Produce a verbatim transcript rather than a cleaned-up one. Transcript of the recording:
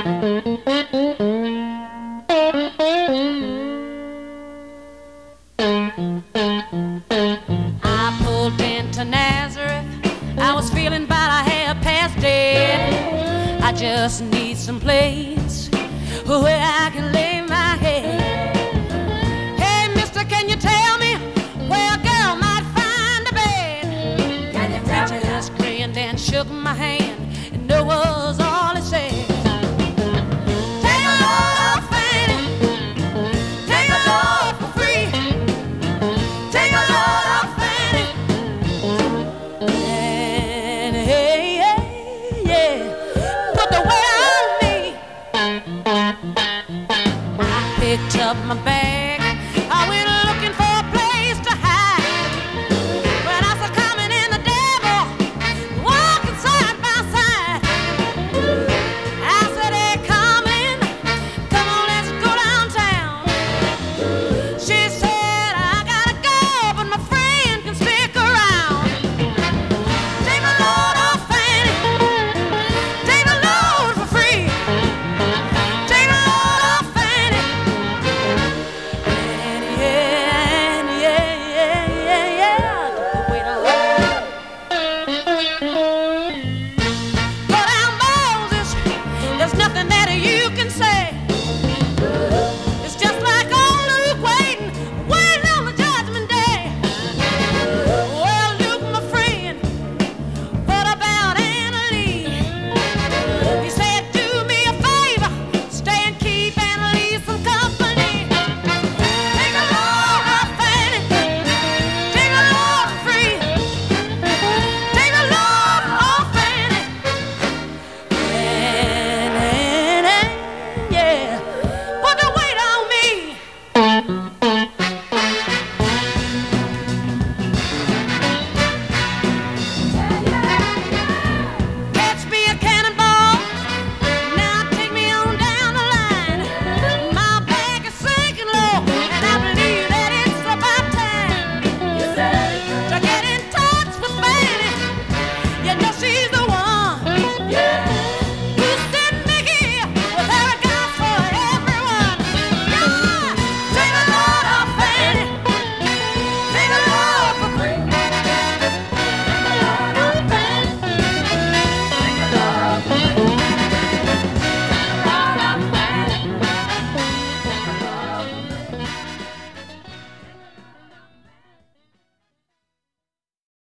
I pulled into Nazareth. I was feeling about a half past dead. I just need some place where I can lay my head. Hey, mister, can you tell me where a girl might find a bed? Can you tell me? I just grinned and shook my hand, and that was all he said. Take a load, Fanny. Take a load for free. Take a load off Fanny. And hey, hey, yeah, put the weight on me. I picked up my bag.